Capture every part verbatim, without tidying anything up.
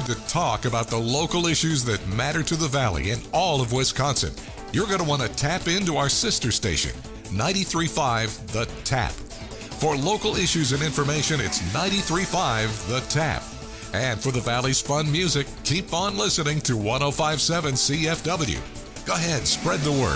wanted to talk about the local issues that matter to the Valley and all of Wisconsin, you're going to want to tap into our sister station, ninety-three point five The Tap. For local issues and information, it's ninety-three point five The Tap. And for the Valley's fun music, keep on listening to one oh five point seven C F W. Go ahead, spread the word.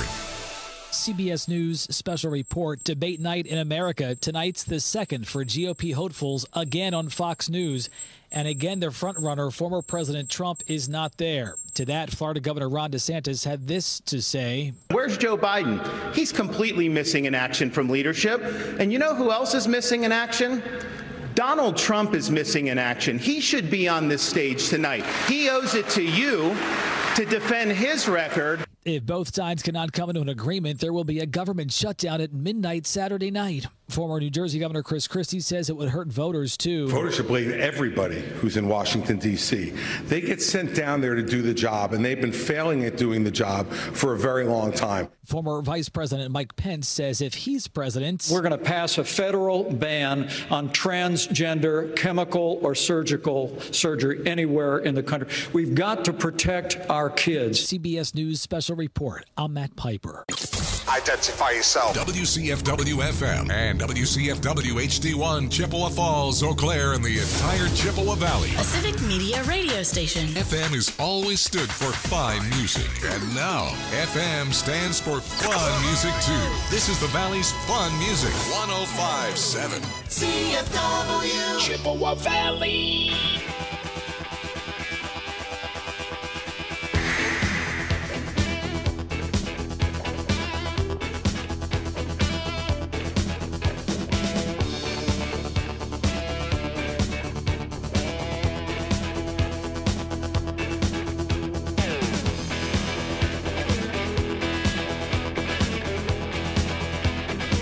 C B S News special report, Debate Night in America. Tonight's the second for G O P hopefuls again on Fox News. And again, their frontrunner, former President Trump, is not there. To that, Florida Governor Ron DeSantis had this to say. Where's Joe Biden? He's completely missing in action from leadership. And you know who else is missing in action? Donald Trump is missing in action. He should be on this stage tonight. He owes it to you to defend his record. If both sides cannot come into an agreement, there will be a government shutdown at midnight Saturday night. Former New Jersey Governor Chris Christie says it would hurt voters, too. Voters should blame everybody who's in Washington, D C. They get sent down there to do the job, and they've been failing at doing the job for a very long time. Former Vice President Mike Pence says if he's president, we're going to pass a federal ban on transgender chemical or surgical surgery anywhere in the country. We've got to protect our kids. C B S News special report. I'm Matt Piper. Identify yourself. W C F W F M and W C F W H D one, Chippewa Falls, Eau Claire, and the entire Chippewa Valley. A Civic Media radio station. F M has always stood for fine music. And now, F M stands for fun music, too. This is the Valley's fun music. one oh five point seven. C F W. Chippewa Valley.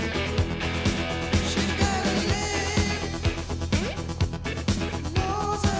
Knows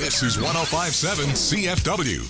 This is one oh five point seven C F W.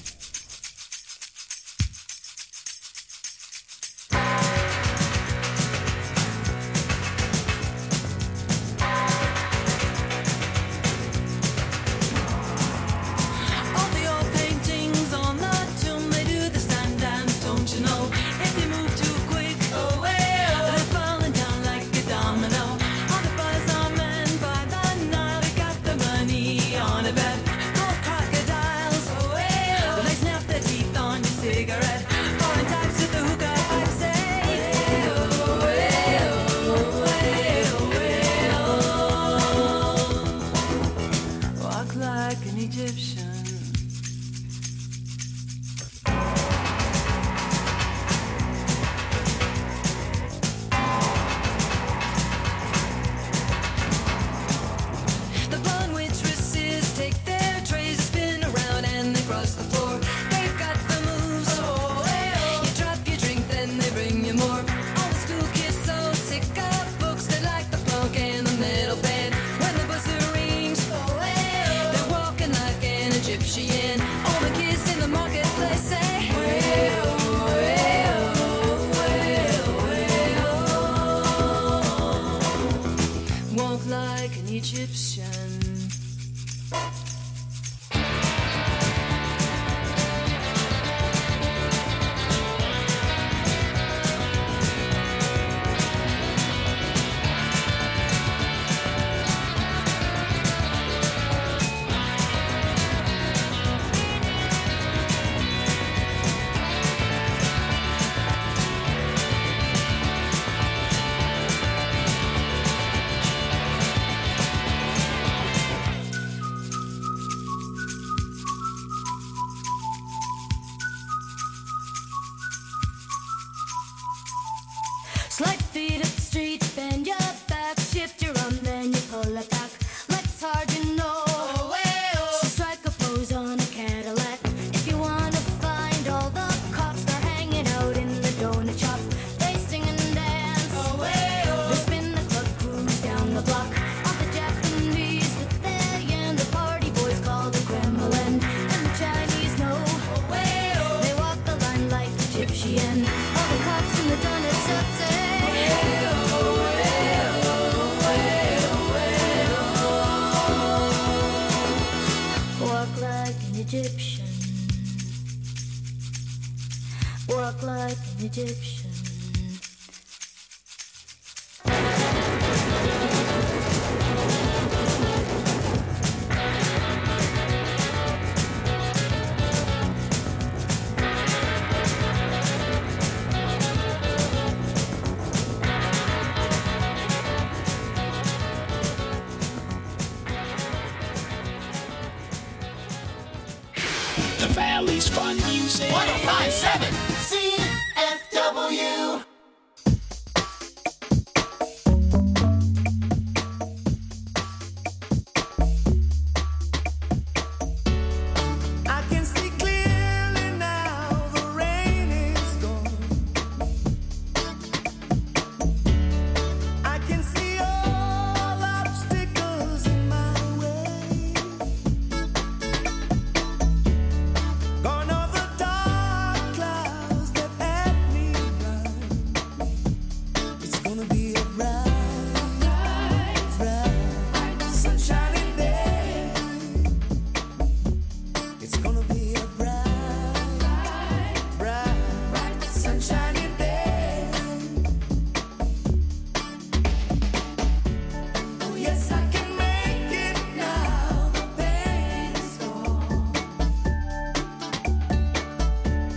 one oh five point seven C F W.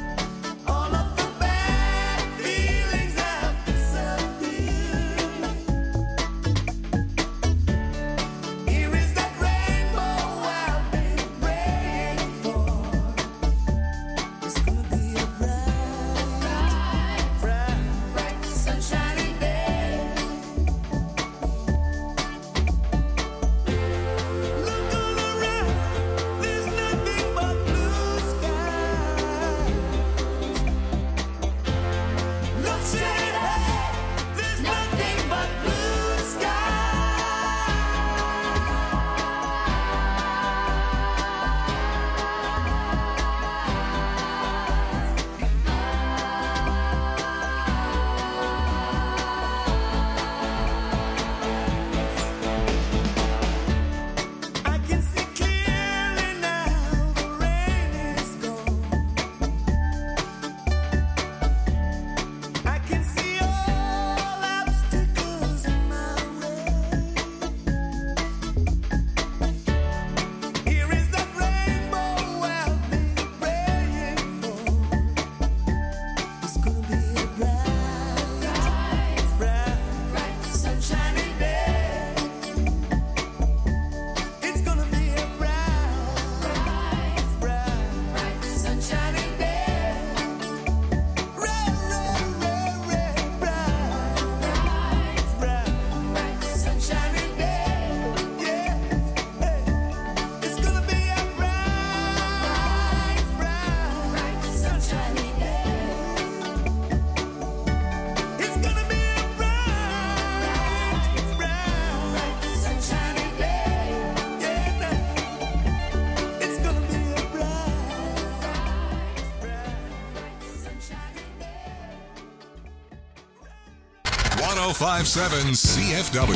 All of the bad feelings have disappeared. oh five point seven C F W.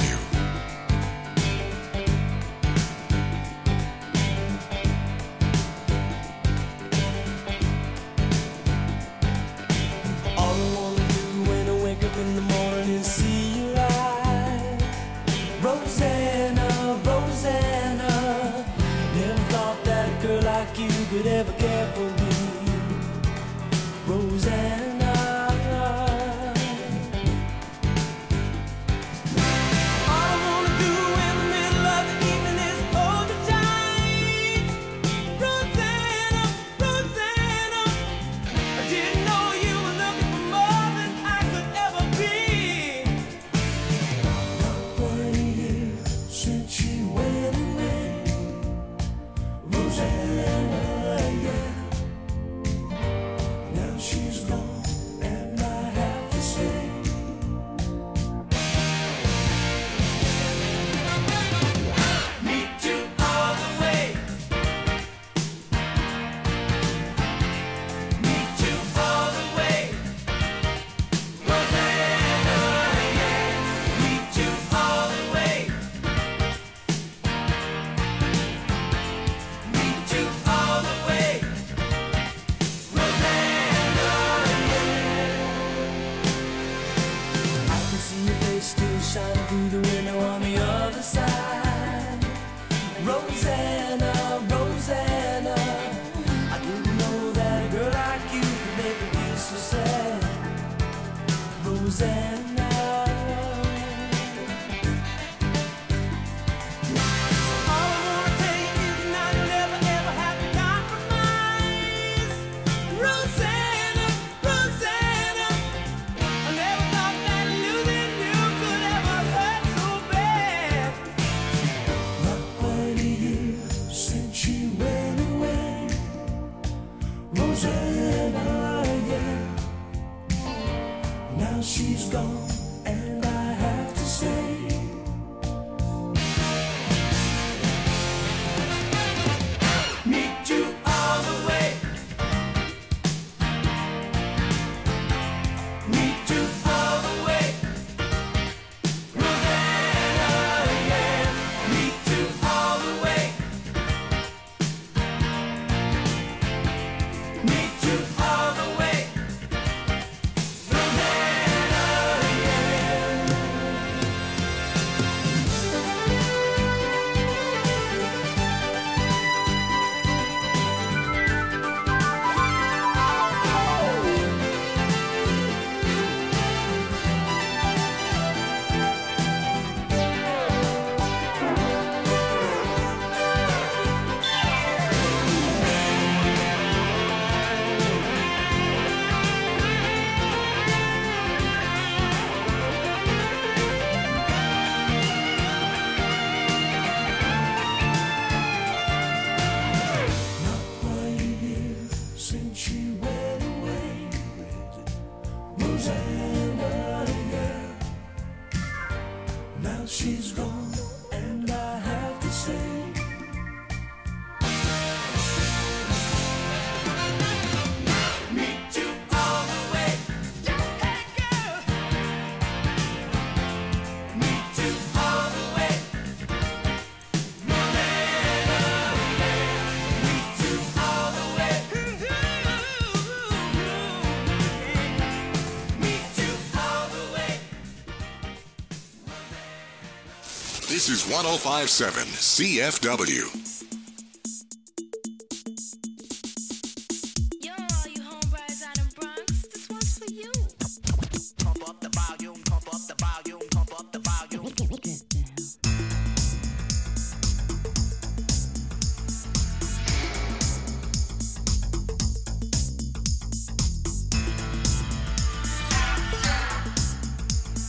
This is one oh five point seven C F W.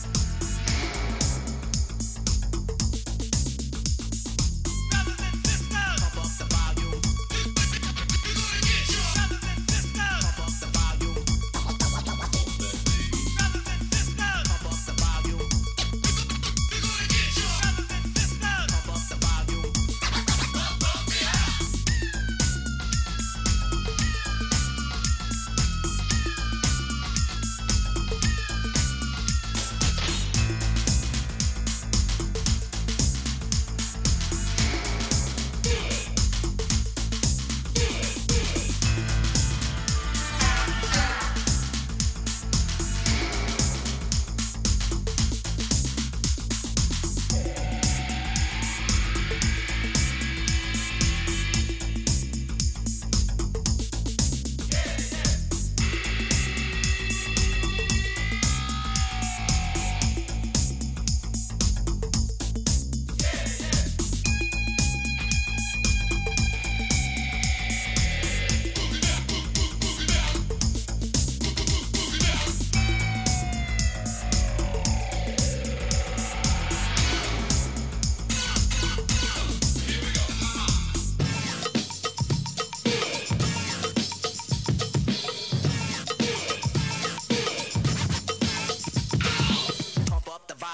Brothers and sisters.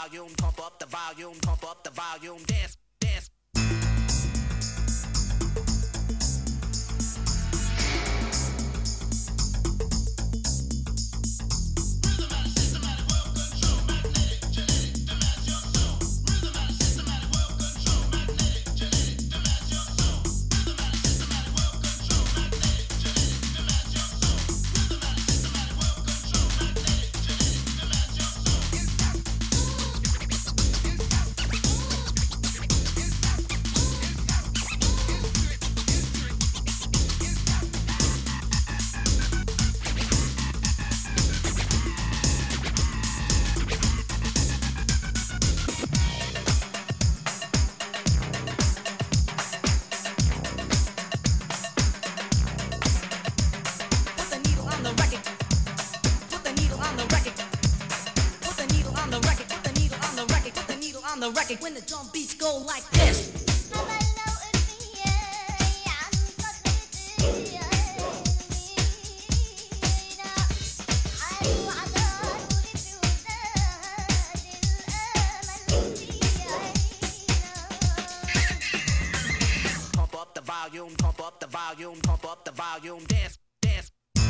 volume, pump up the volume, pump up the volume, dance, dance. When the drum beats go like this. Pump up the volume, pump up the volume, pump up the volume, dance, dance.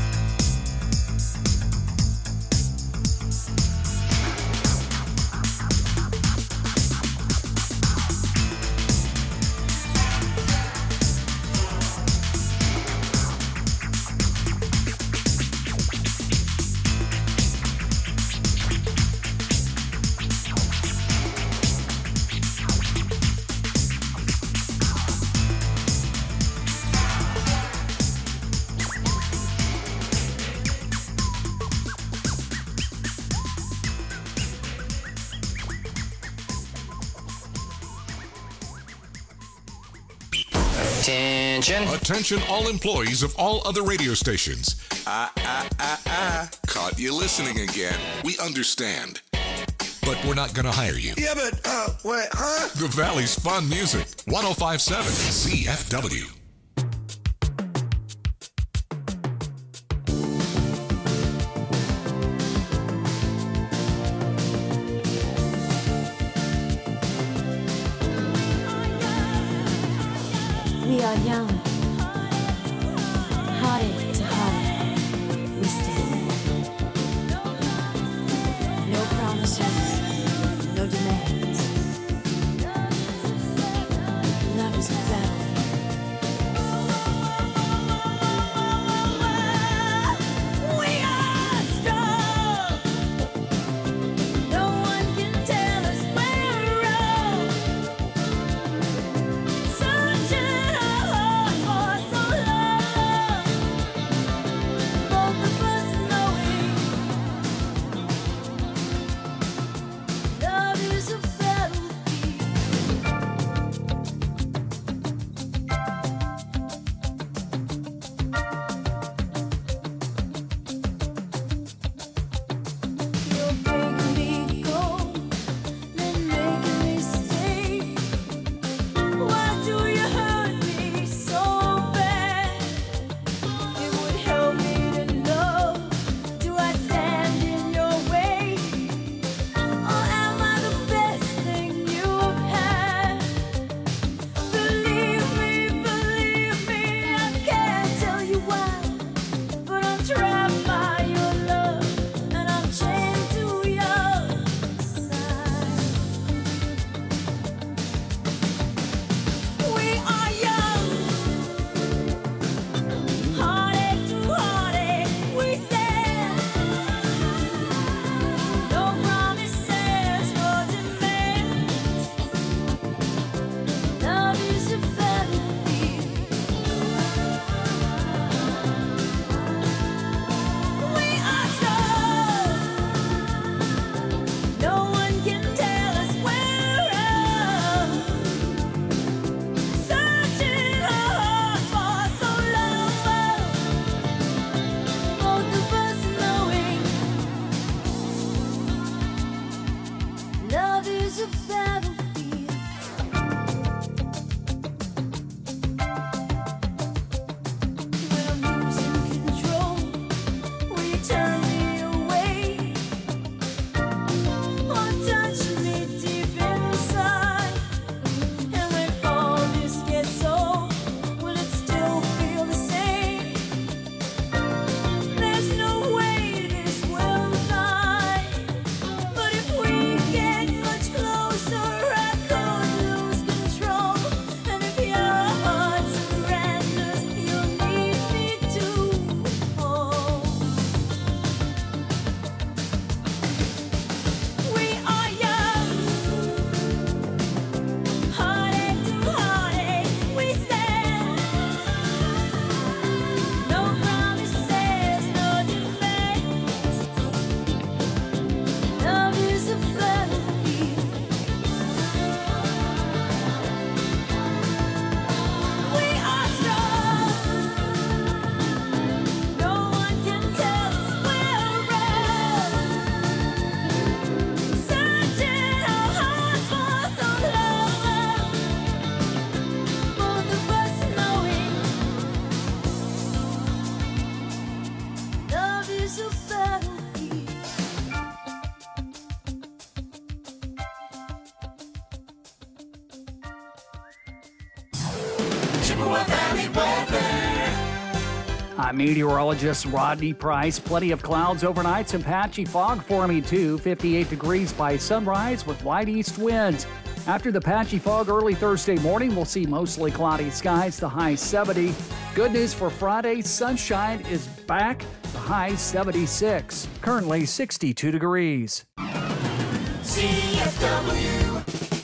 Attention. Attention all employees of all other radio stations. Ah, ah, ah, ah. Caught you listening again. We understand. But we're not going to hire you. Yeah, but, uh, wait, huh? The Valley's fun music. one oh five point seven Z F W. We are young, hearted to heart, we stand. No promises, no demands. Love is a battlefield. We are strong. No one can tell us we're wrong. Sunshine. Chippewa Valley weather. I'm meteorologist Rodney Price. Plenty of clouds overnight, some patchy fog forming too. fifty-eight degrees by sunrise with light east winds. After the patchy fog early Thursday morning, we'll see mostly cloudy skies, the high seventy. Good news for Friday, sunshine is back, the high seventy-six. Currently sixty-two degrees. C F W.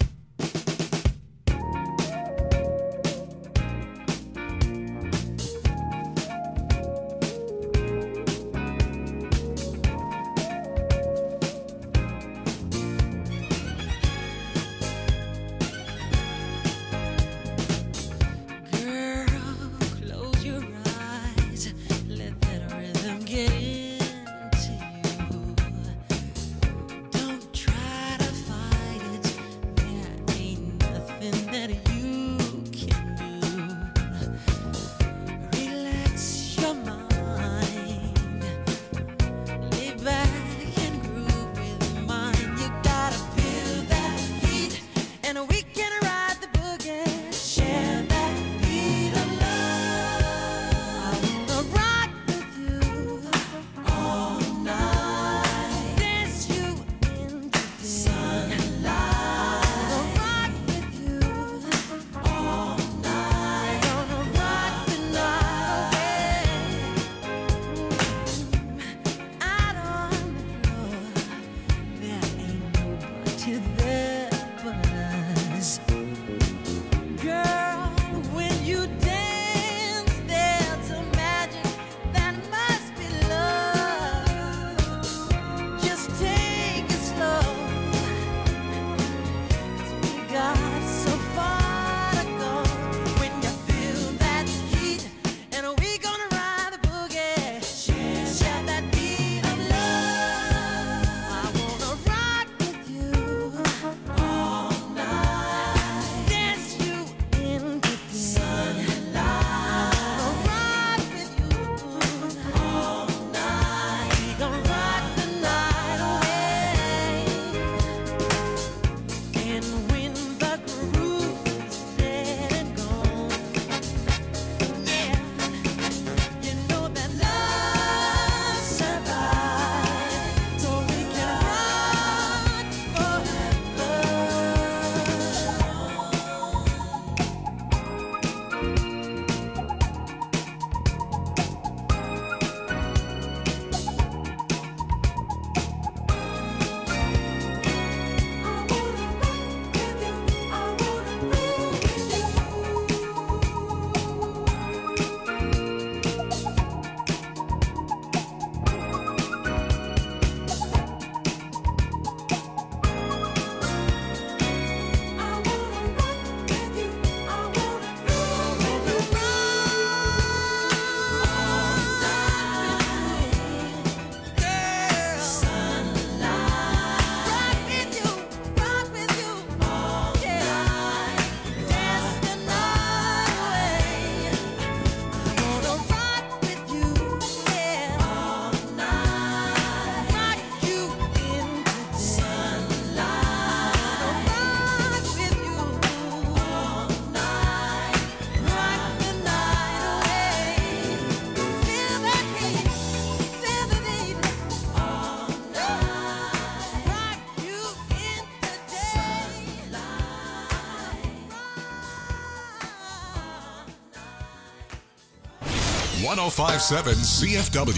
one oh five point seven C F W.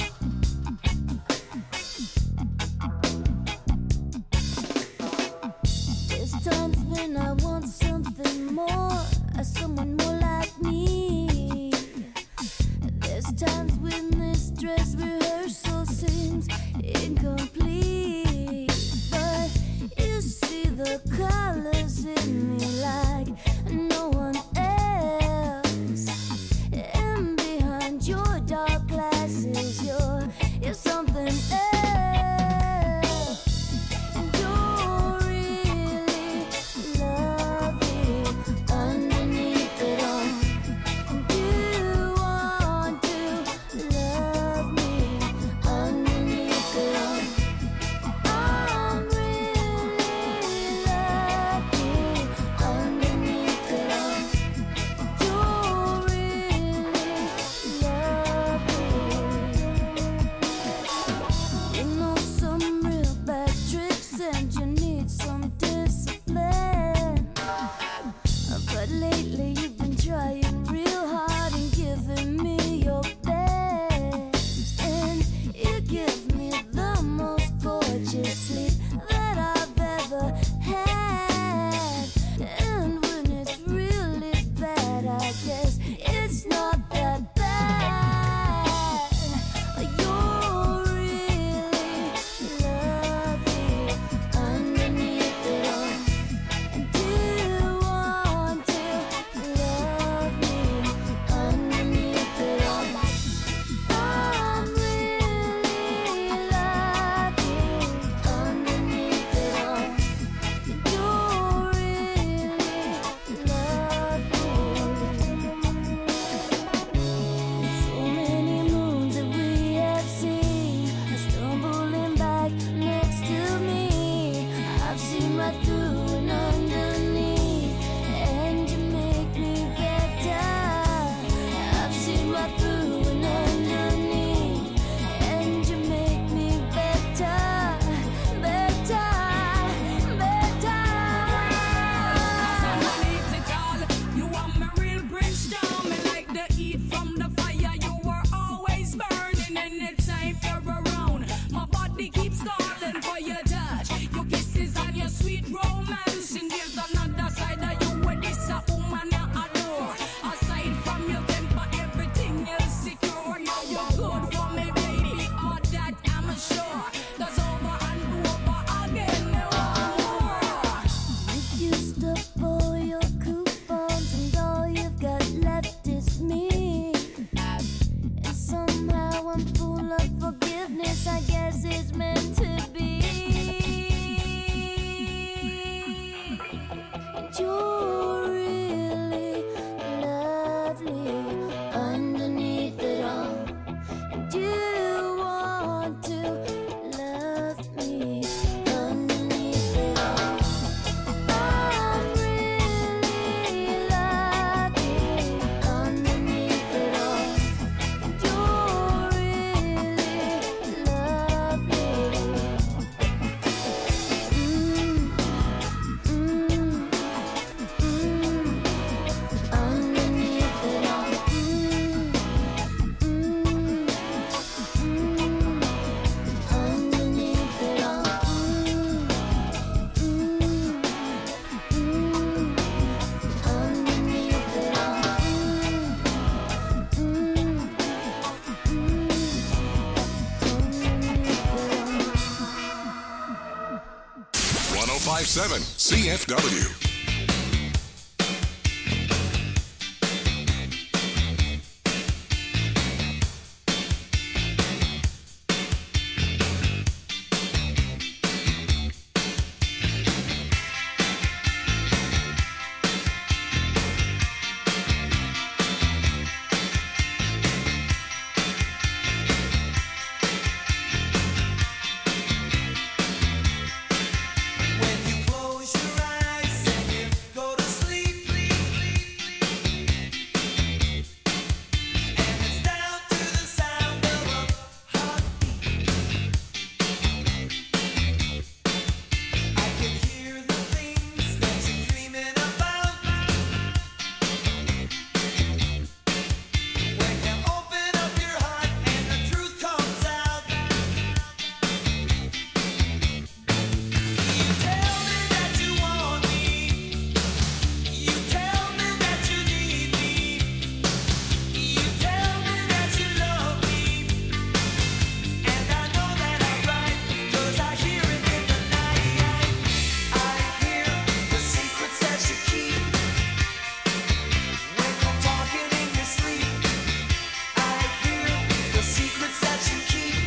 There's times when I want something more, someone more like me. There's times when this dress rehearsal seems incomplete. But you see the colors in me like no one else. And behind your dark glasses, you're, you're something else. Love you're really lovely underneath it all. And you want to love me underneath it all. I'm really lucky underneath it all. And you're really lovely. Mm, mm, mm, underneath it all. Mm, mm, mm, underneath it all. Mm, mm, mm, underneath it all. Mm, one oh five point seven C F W. When you close your eyes and you go to sleep, and it's down to the sound of a heartbeat, I can hear the things that you're dreaming about. When you open up your heart and the truth comes out. You tell me that you want me. You tell me that you need me. You tell me that you love me. And I know that I'm right, 'cause I hear it in the night. I hear the secrets that you keep. When you're talking in your sleep, I hear the secrets that you keep.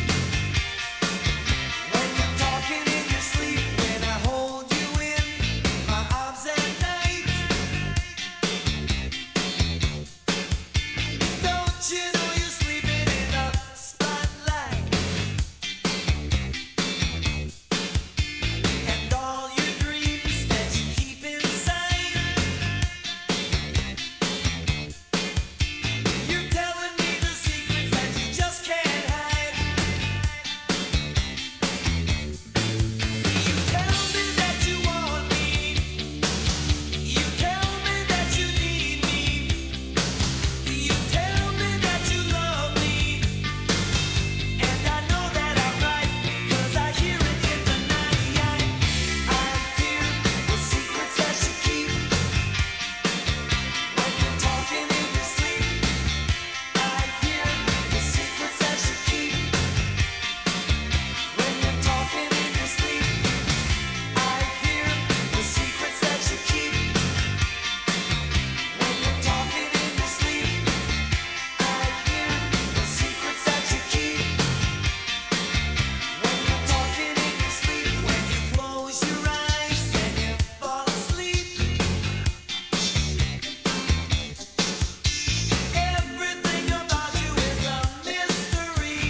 When you're talking in your sleep, when I hold you in my arms at night, don't you know you're sleeping in the spotlight? And all your dreams that you keep inside, you're telling me the secrets that you just can't hide. You tell me that you want me. You tell me that you need me. You tell me that you love me. And I know that I'm right, 'cause I hear it in the night. I hear the secrets that you keep. When you're talking in your sleep, I hear the secrets that you keep. When you're talking in your sleep, I hear the secrets that you keep. When you're talking in your sleep, I hear the secrets that you keep. When you're talking in your sleep, when you close your eyes and you fall asleep, everything about you is a mystery.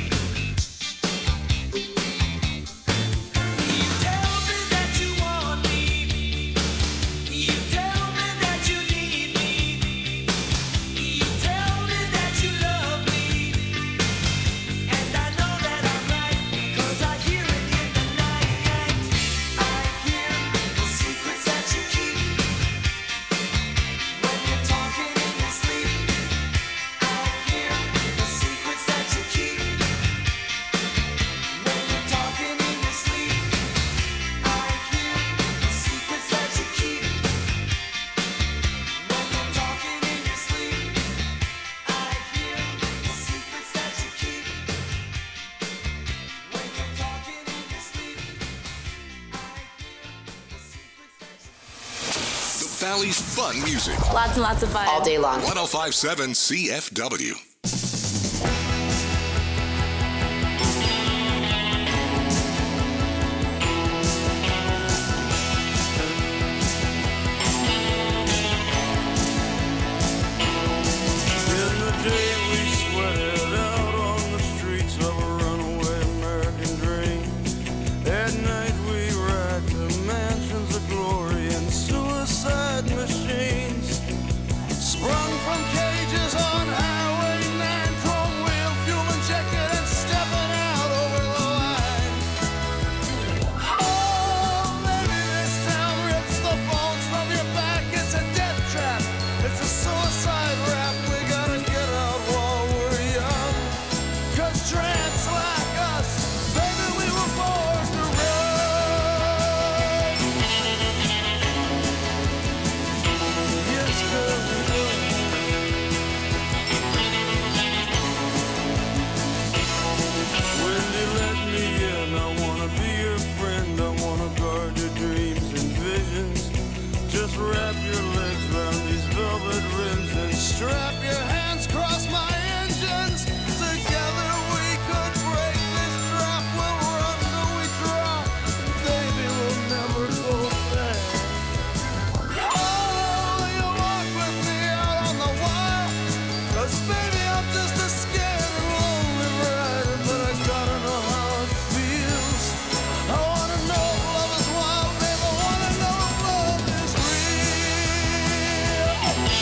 You tell me that you want me. You tell me that you need me. You tell me that you love me. And I know that I'm right, 'cause I hear it in the night. I hear the secrets that you keep. When you're talking in your sleep, I hear the secrets that you keep. When you're talking in your sleep, I hear the secrets that you keep. When you're talking in your sleep, I hear the secrets that you keep. When you're talking in your sleep, I hear the secrets that you The Valley's fun music. Lots and lots of fun. All day long. one oh five point seven C F W. just wrap your legs around these velvet rims and strap your hands across my engines. Together we could break this trap. We'll run till we drop. Baby, we'll never go back. Oh, you walk with me out on the wire. 'Cause baby, I'm just a scared and lonely rider. But I gotta know how it feels. I wanna know if love is wild, babe. I wanna know if love is real.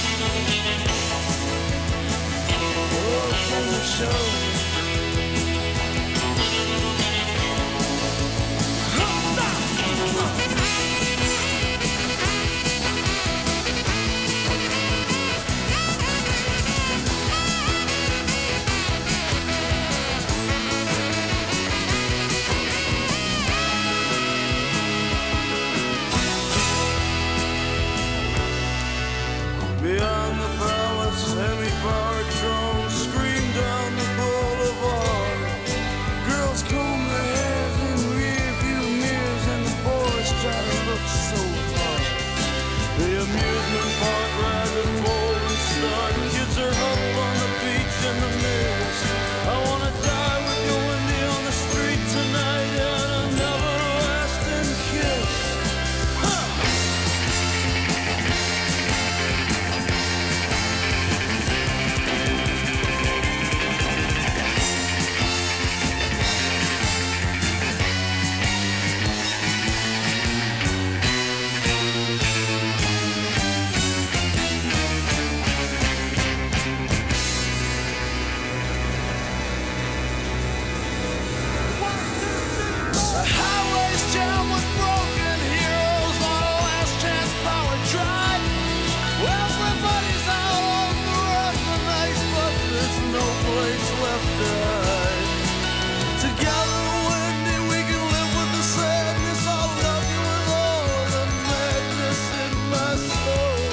Oh, can you show me? Beyond the palace, semi-powered drones scream down the boulevard. Girls comb their hairs in rearview mirrors, and the boys try to look so hard. The amusement park ride and roll and start. Kids are huddled on the beach in the mirrors. I wanna die with you, Wendy, on the street tonight, and an everlasting kiss. Huh. The highway's jammed with broken heroes on a last chance power drive. Everybody's out on the run tonight, but there's no place left to hide. Together, Wendy, we can live with the sadness. I'll love you with all the madness in my soul.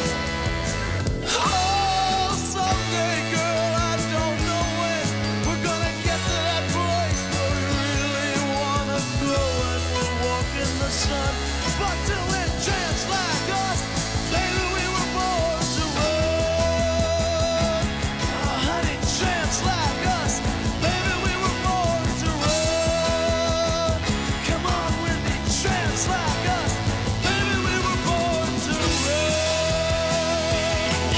Oh, someday, girl, I don't know when we're gonna get to that place where we really wanna go and we'll walk in the sun. But till then, chance like us, baby, we were born to run. Oh, honey, chance like us, baby, we were born to run. Come on, Wendy, chance like us, baby, we were born to run.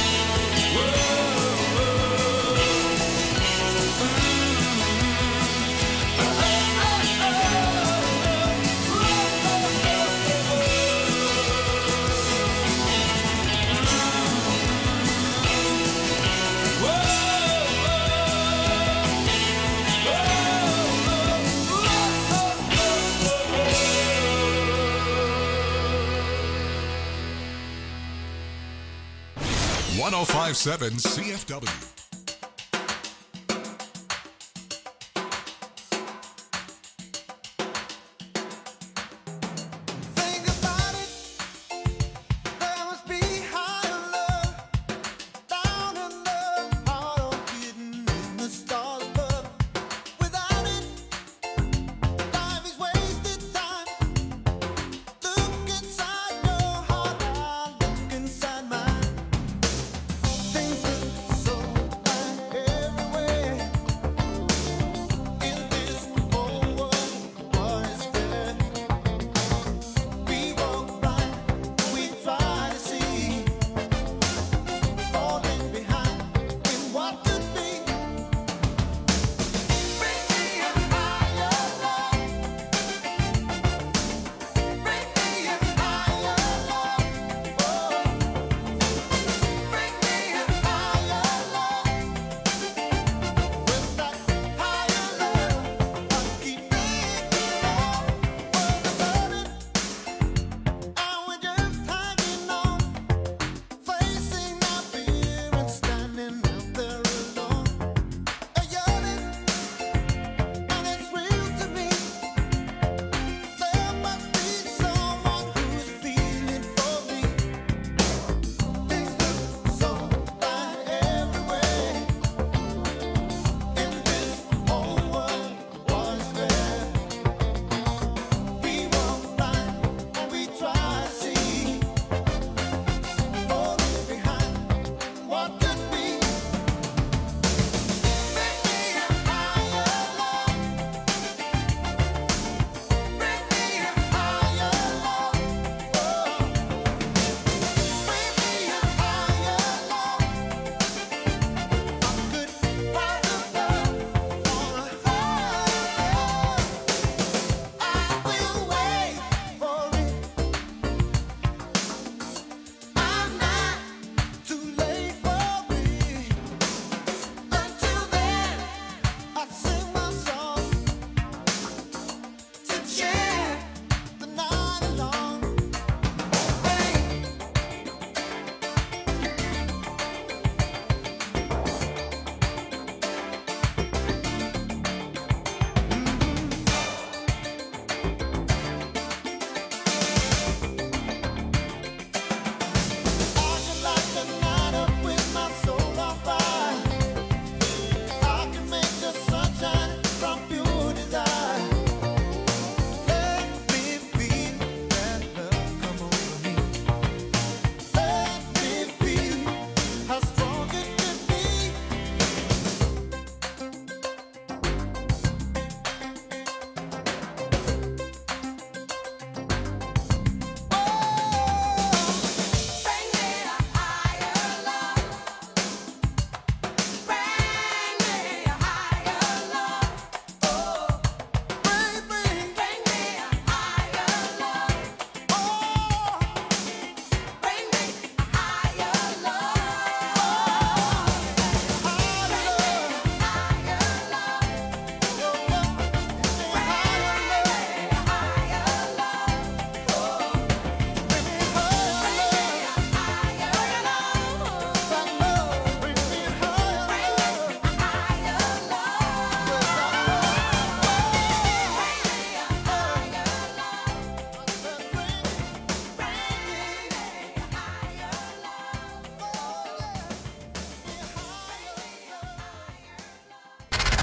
one oh five point seven C F W. Think about it, there must be higher love down in the heart of hidden in the stars, but without it, life is wasted time. Look inside your heart, I look inside mine. Things look so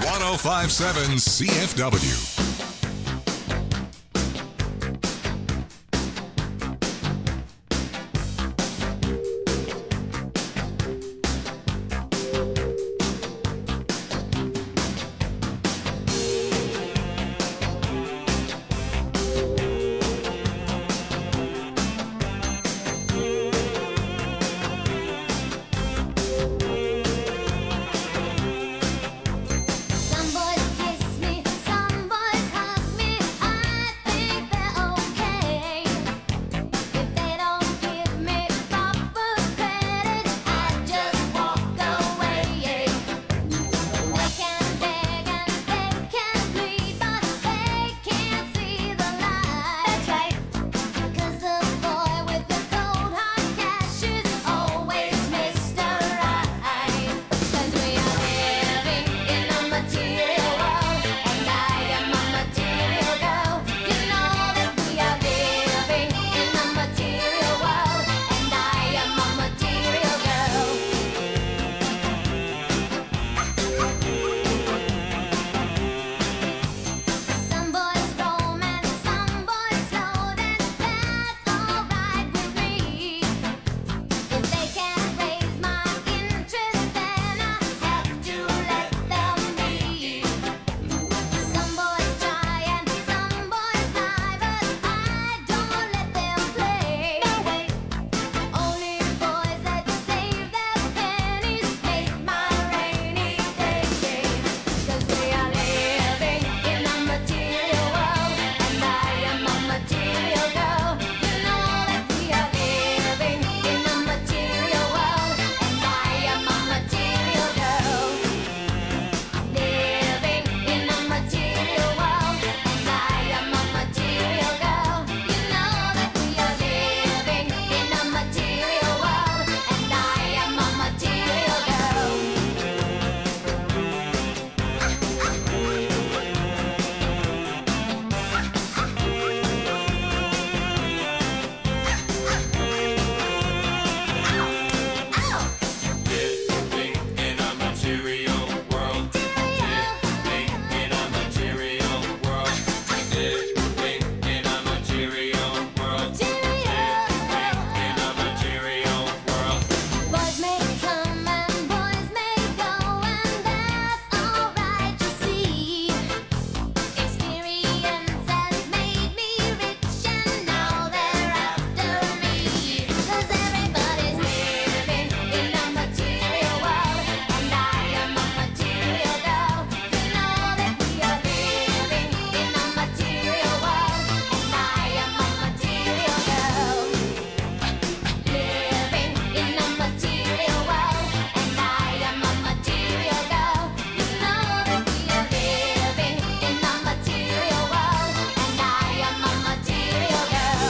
one oh five point seven C F W. Some boys kiss me, some boys hug me. I think they're okay. If they don't give me proper credit, I just walk away. They can beg and they can plead, but they can't see the light. That's right. 'Cause the boy with the cold hard cash is always Mister Right. 'Cause we are living in a material world, and I am a material girl. You know that we are living in a material world, and I am a material girl. Some boys roam and some boys float, and that's alright with me. If they can't raise my interest, then I have to let them be. Some boys try and some boys lie, but I don't let them play. Only boys that save their pennies make my rainy day. 'Cause we are living in a material world, and I am a material girl. You know that we are living in a material world, and I am a material girl. Living in a material world, and I am a material girl. You know that we are living in a material world, and I am a material girl. Living in a material world. Living in a material world. Living in a material world. Living in a material world. Boys may come and boys may go, and that's alright, you see. Experience has made me rich, and now they're after me. 'Cause everybody's living in a material world, and I am a material girl. You know that we are living in a material world, and I am a material girl. Living in a material world, and I am a material girl. You know that we are living in a material world, and I am a material girl.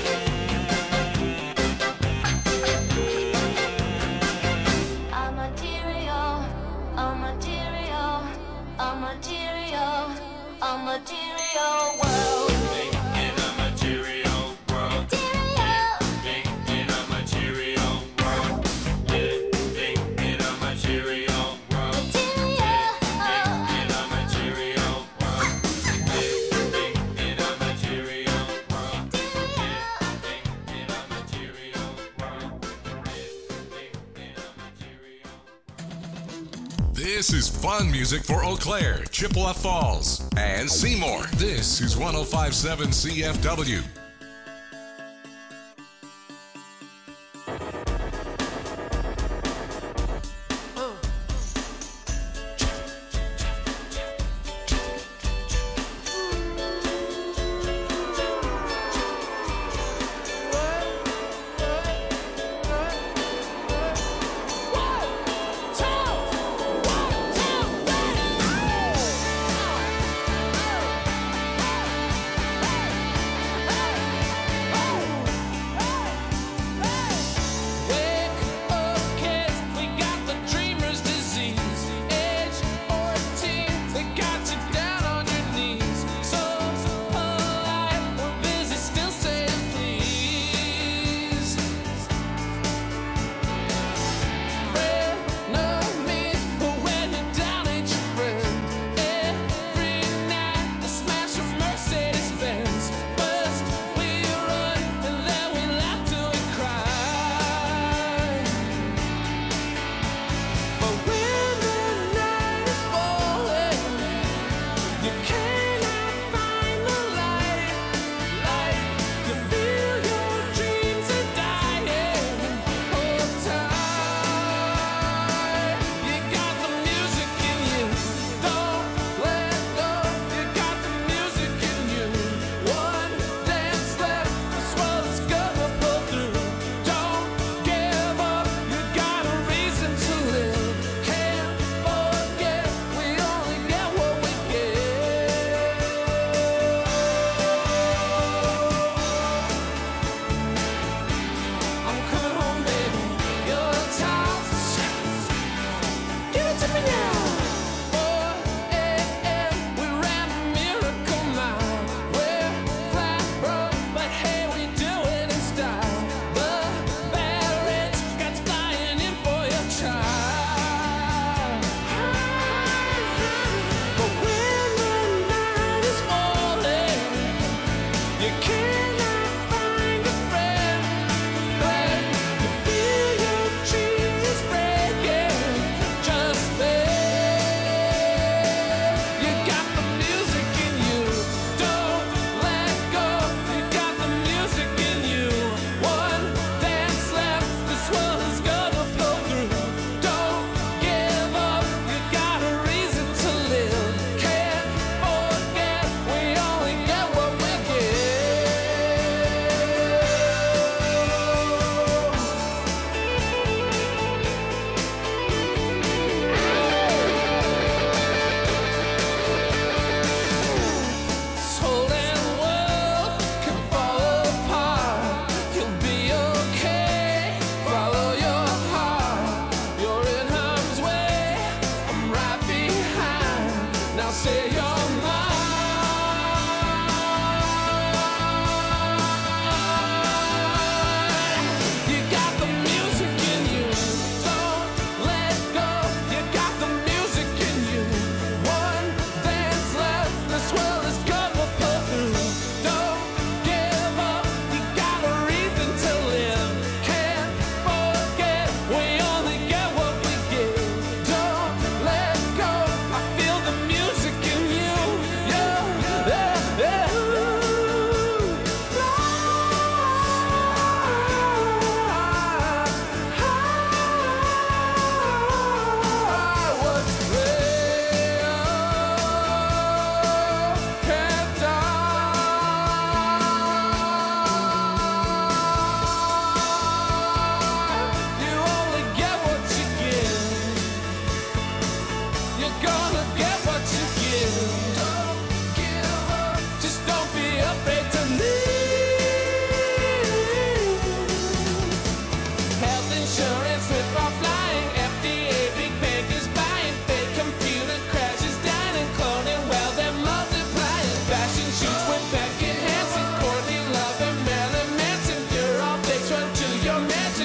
A material, a material, a material, a material world. Living in a material world. Living in a material world. Living in a material world. Living in a material world. Living in a material world. Living in a material world. Living in a material. This is fun music for Eau Claire, Chippewa Falls, and Seymour. This is one oh five point seven C F W. One, two, one, two, three.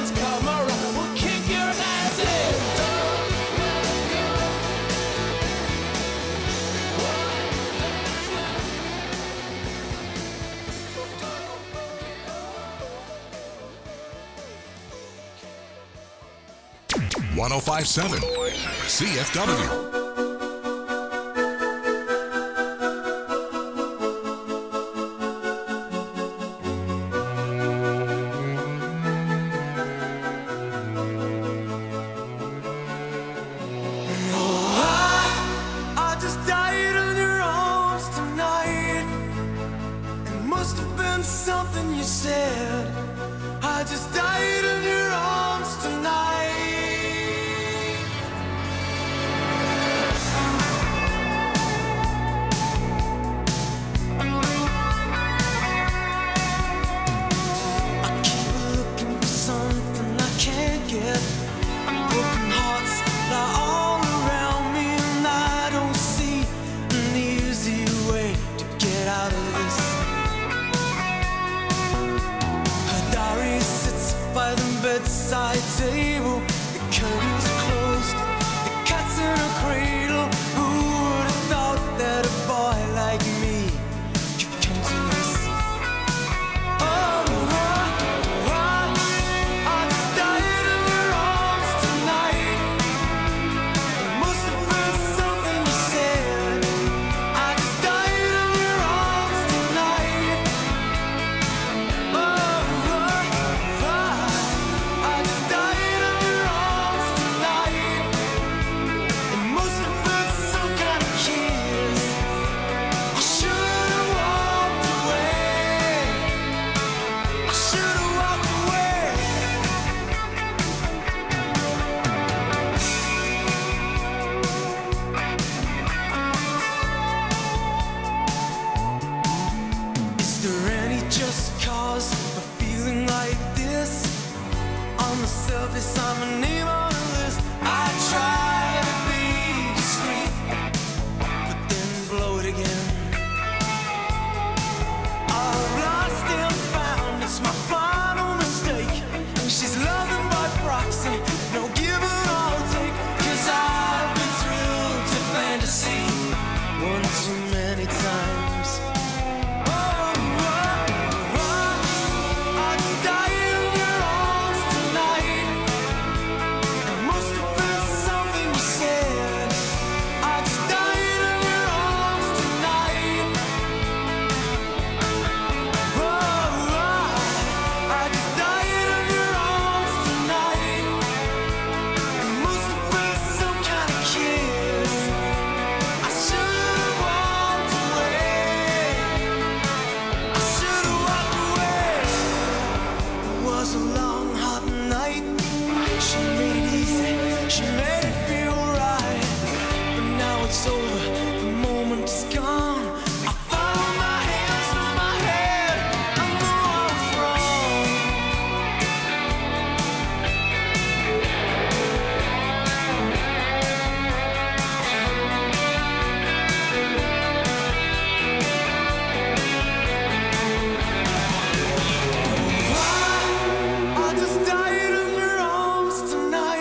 lights come around, we'll kick your ass in. one oh five point seven C F W. I just died in your arms tonight. It must have been something you said. I just died in your arms tonight. I keep looking for something I can't get. Broken hearts lie all around me, and I don't see an easy way to get out of this. Her diary sits by the bedside table. The curtains are closed, the cat's in a cradle. Who would have thought that a boy like me could come to this? Oh, I, I, I just died in your arms tonight. It must have been something you said. I just died in your arms tonight. Oh, I, I just died in your arms tonight. It must have been some kind of kiss. I should have walked away. I should have walked away. Is there any just cause for feeling like this? On the surface, I'm a name on a list. I try to be discreet, but then blow it again. I've lost and found, it's my final mistake. She's loving by proxy, no give and I'll take. Cause I've been thrilled to fantasy one too many times. Oh, I, I, I just died in your arms tonight. It must have been something you said. I just died in your arms tonight. Oh, I, I just died in your arms tonight. It must have been some kind of kiss. I should have walked away. I should have walked away. It was a long, hot night. She made it easy. She made it feel right. But now it's over. The moment is gone. I found my hands on my head. I know I was wrong. I just died in your arms tonight.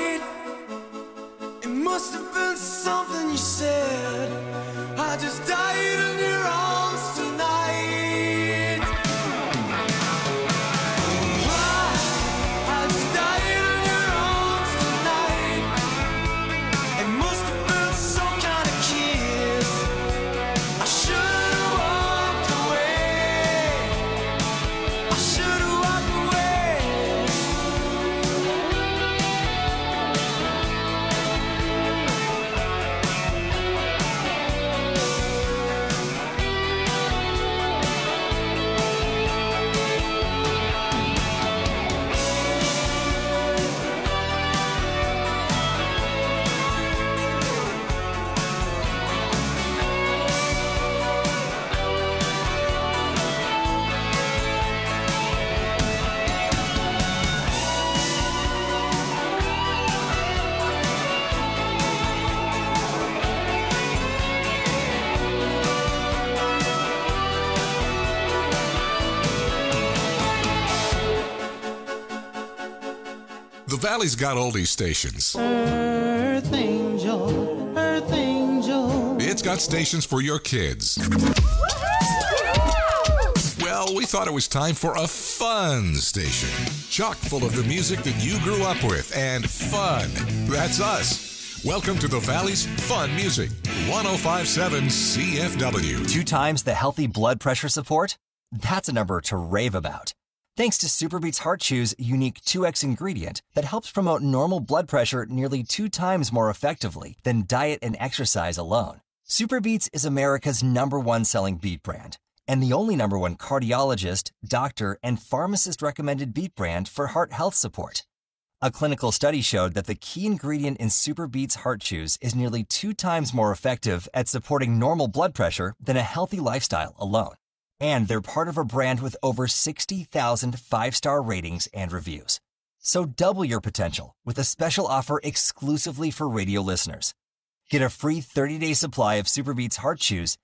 The Valley's got oldies stations. Earth Angel, Earth Angel. It's got stations for your kids. Well, we thought it was time for a fun station. Chock full of the music that you grew up with, and fun. That's us. Welcome to the Valley's Fun Music, one oh five point seven C F W. Two times the healthy blood pressure support? That's a number to rave about. Thanks to Superbeats Heart Chew's unique two X ingredient that helps promote normal blood pressure nearly two times more effectively than diet and exercise alone. Superbeats is America's number one selling beet brand and the only number one cardiologist, doctor, and pharmacist recommended beet brand for heart health support. A clinical study showed that the key ingredient in Superbeats Heart Chews is nearly two times more effective at supporting normal blood pressure than a healthy lifestyle alone. And they're part of a brand with over sixty thousand five-star ratings and reviews. So double your potential with a special offer exclusively for radio listeners. Get a free thirty-day supply of Superbeats Heart Chews